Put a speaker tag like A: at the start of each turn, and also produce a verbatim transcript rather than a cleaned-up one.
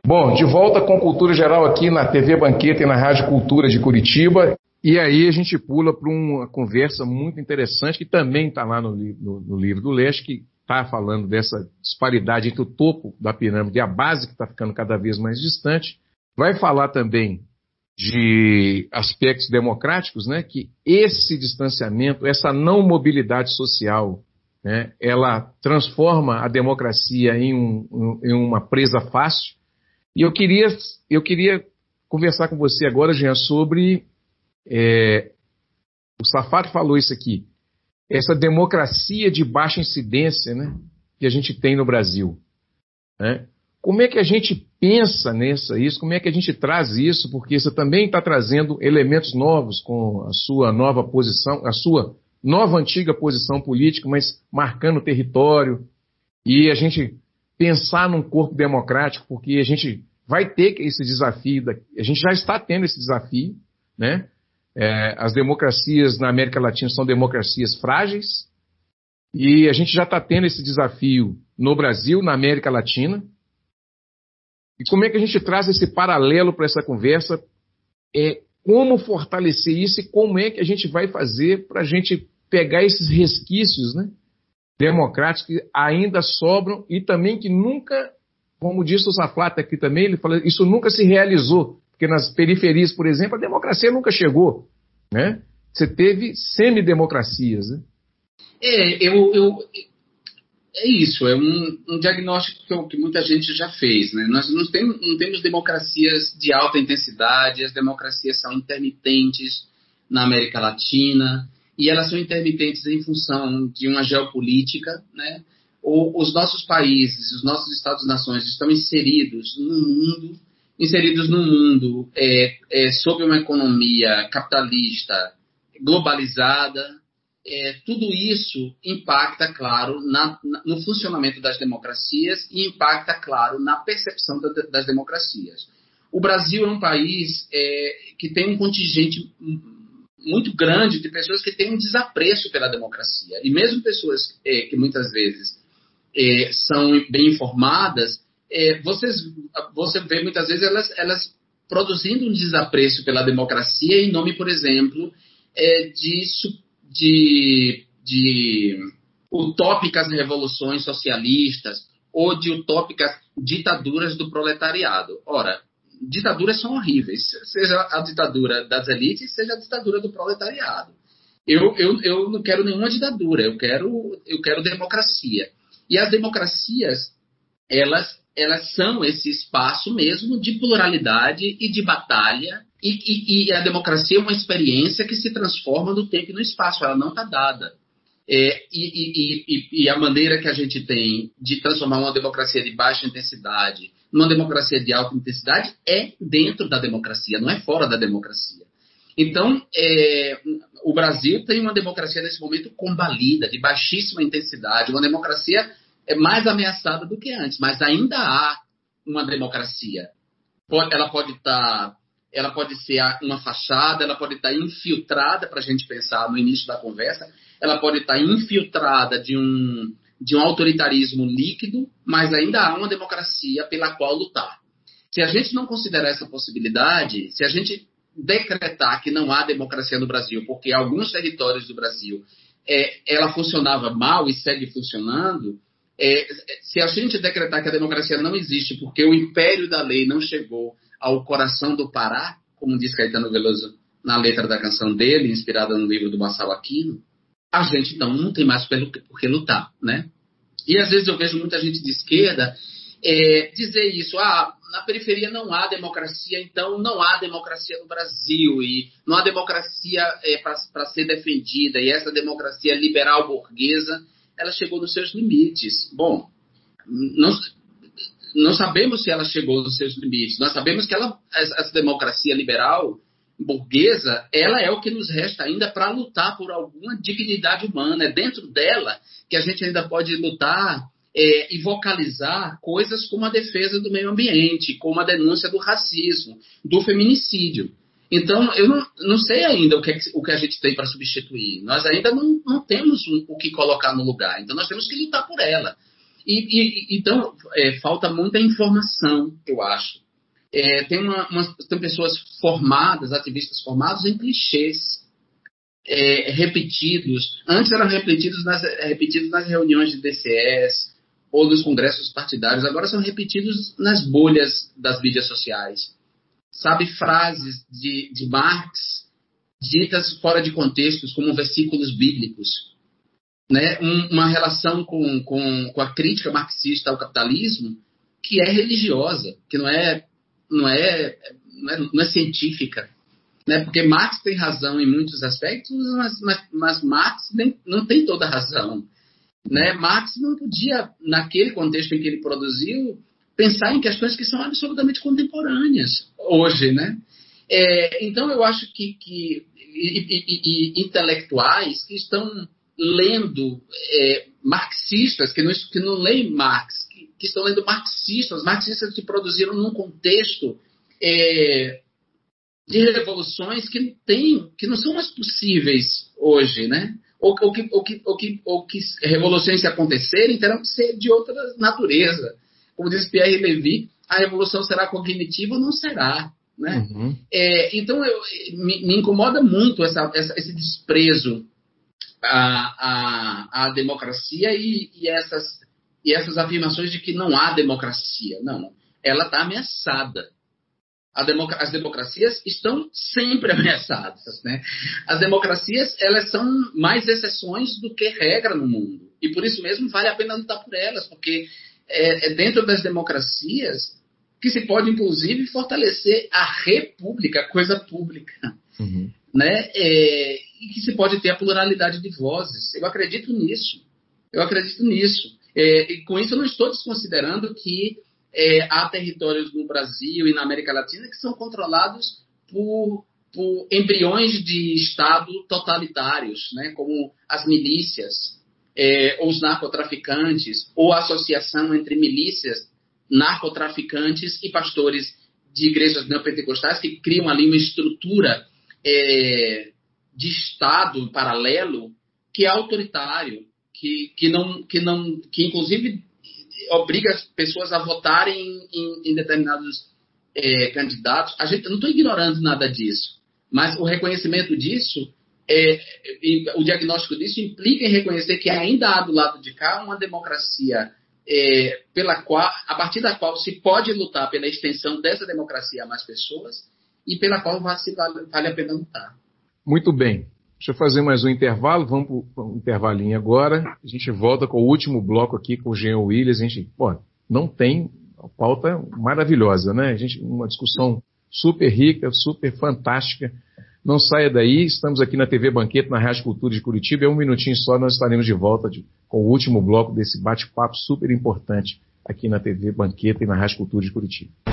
A: Bom, de volta com Cultura Geral aqui na T V Banqueta e na Rádio Cultura de Curitiba. E aí a gente pula para uma conversa muito interessante, que também está lá no, no, no livro do Lesch, que está falando dessa disparidade entre o topo da pirâmide e a base, que está ficando cada vez mais distante. Vai falar também de aspectos democráticos, né, que esse distanciamento, essa não mobilidade social, né, ela transforma a democracia em, um, em uma presa fácil. E eu queria, eu queria conversar com você agora, Jean, sobre... É, o Safar falou isso aqui, essa democracia de baixa incidência, né, que a gente tem no Brasil. Né? Como é que a gente pensa nessa, isso? Como é que a gente traz isso? Porque você também está trazendo elementos novos com a sua nova posição, a sua nova antiga posição política, mas marcando território. E a gente pensar num corpo democrático, porque a gente vai ter esse desafio, a gente já está tendo esse desafio, né? É, as democracias na América Latina são democracias frágeis e a gente já está tendo esse desafio no Brasil, na América Latina. E como é que a gente traz esse paralelo para essa conversa? É, como fortalecer isso e como é que a gente vai fazer para a gente pegar esses resquícios, né, democráticos que ainda sobram e também que nunca, como disse o Zaflata aqui também, ele fala, isso nunca se realizou. Porque nas periferias, por exemplo, a democracia nunca chegou, né? Você teve semidemocracias, né?
B: É, eu, eu, é isso, é um, um diagnóstico que, que muita gente já fez, né? Nós não temos, não temos democracias de alta intensidade, as democracias são intermitentes na América Latina, e elas são intermitentes em função de uma geopolítica, né? O, os nossos países, os nossos Estados-nações estão inseridos no mundo, inseridos no mundo é, é, sob uma economia capitalista globalizada, é, tudo isso impacta, claro, na, na, no funcionamento das democracias e impacta, claro, na percepção da, das democracias. O Brasil é um país é, que tem um contingente muito grande de pessoas que têm um desapreço pela democracia. E mesmo pessoas é, que muitas vezes é, são bem informadas, É, vocês, você vê muitas vezes elas, elas produzindo um desapreço pela democracia em nome, por exemplo, é, de, de, de utópicas revoluções socialistas ou de utópicas ditaduras do proletariado. Ora, ditaduras são horríveis, seja a ditadura das elites, seja a ditadura do proletariado. Eu, eu, eu não quero nenhuma ditadura, eu quero, eu quero democracia. E as democracias, elas elas são esse espaço mesmo de pluralidade e de batalha, e, e, e a democracia é uma experiência que se transforma no tempo e no espaço, ela não está dada. É, e, e, e, e a maneira que a gente tem de transformar uma democracia de baixa intensidade numa democracia de alta intensidade é dentro da democracia, não é fora da democracia. Então, é, o Brasil tem uma democracia nesse momento combalida, de baixíssima intensidade, uma democracia é mais ameaçada do que antes, mas ainda há uma democracia. Pode, ela pode estar, ela pode ser uma fachada, ela pode estar infiltrada, para a gente pensar no início da conversa, ela pode estar infiltrada de um, de um autoritarismo líquido, mas ainda há uma democracia pela qual lutar. Se a gente não considerar essa possibilidade, se a gente decretar que não há democracia no Brasil, porque alguns territórios do Brasil é, ela funcionava mal e segue funcionando, É, se a gente decretar que a democracia não existe porque o império da lei não chegou ao coração do Pará, como diz Caetano Veloso na letra da canção dele, inspirada no livro do Marçal Aquino, a gente então não tem mais pelo, por que lutar, né? E às vezes eu vejo muita gente de esquerda é, dizer isso, ah, na periferia não há democracia, então não há democracia no Brasil, e não há democracia é, para ser defendida, e essa democracia liberal burguesa ela chegou nos seus limites. Bom, não, não sabemos se ela chegou nos seus limites. Nós sabemos que ela, essa democracia liberal burguesa, ela é o que nos resta ainda para lutar por alguma dignidade humana. É dentro dela que a gente ainda pode lutar é, e vocalizar coisas como a defesa do meio ambiente, como a denúncia do racismo, do feminicídio. Então, eu não, não sei ainda o que, o que a gente tem para substituir. Nós ainda não, não temos um, o que colocar no lugar. Então, nós temos que lutar por ela. E, e, então, é, falta muita informação, eu acho. É, tem, uma, uma, tem pessoas formadas, ativistas formados em clichês é, repetidos. Antes eram repetidos nas, repetidos nas reuniões de D C S ou nos congressos partidários, agora são repetidos nas bolhas das mídias sociais. Sabe, frases de, de Marx ditas fora de contextos, como versículos bíblicos. Né? Um, uma relação com, com, com a crítica marxista ao capitalismo que é religiosa, que não é, não é, não é, não é científica. Né? Porque Marx tem razão em muitos aspectos, mas, mas, mas Marx nem, não tem toda a razão. Né? Marx não podia, naquele contexto em que ele produziu, pensar em questões que são absolutamente contemporâneas hoje. Né? É, então, eu acho que, que e, e, e, intelectuais que estão lendo é, marxistas, que não, que não leem Marx, que, que estão lendo marxistas, marxistas que produziram num contexto é, de revoluções que, tem, que não são mais possíveis hoje, né? Ou, ou, que, ou, que, ou, que, ou que revoluções se acontecerem terão que ser de outra natureza. Como diz Pierre Levy, a revolução será cognitiva ou não será. Né? Uhum. É, então, eu, me, me incomoda muito essa, essa, esse desprezo à, à, à democracia e, e, essas, e essas afirmações de que não há democracia. Não, ela está ameaçada. A democ- as democracias estão sempre ameaçadas. Né? As democracias, elas são mais exceções do que regra no mundo. E por isso mesmo vale a pena lutar por elas, porque é, é dentro das democracias que se pode, inclusive, fortalecer a república, a coisa pública. Uhum. Né? É, e que se pode ter a pluralidade de vozes. Eu acredito nisso. Eu acredito nisso. É, e com isso eu não estou desconsiderando que é, há territórios no Brasil e na América Latina que são controlados por, por embriões de Estado totalitários, né? Como as milícias, é, ou os narcotraficantes, ou a associação entre milícias, narcotraficantes e pastores de igrejas neopentecostais que criam ali uma estrutura é, de Estado paralelo que é autoritário, que, que, não, que, não, que inclusive obriga as pessoas a votarem em, em determinados é, candidatos. A gente, eu não estou ignorando nada disso, mas o reconhecimento disso, é, o diagnóstico disso implica em reconhecer que ainda há do lado de cá uma democracia É, pela qual, a partir da qual se pode lutar pela extensão dessa democracia a mais pessoas e pela qual vale, vale a pena lutar.
A: Muito bem. Deixa eu fazer mais um intervalo. Vamos para um intervalinho agora. A gente volta com o último bloco aqui com o Jean Willis. A gente, pô, não tem uma pauta maravilhosa, né? A gente, uma discussão super rica, super fantástica. Não saia daí. Estamos aqui na T V Banquete, na Rádio Cultura de Curitiba. É um minutinho só, nós estaremos de volta de, com o último bloco desse bate-papo super importante aqui na T V Banquete e na Rádio Cultura de Curitiba.